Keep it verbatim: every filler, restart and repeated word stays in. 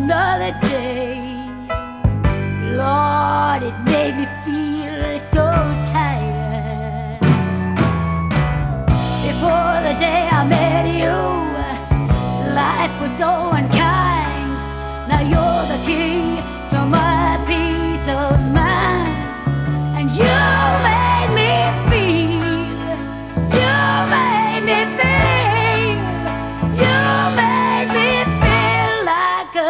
another day. Lord, it made me feel so tired. Before the day I met you, life was so unkind.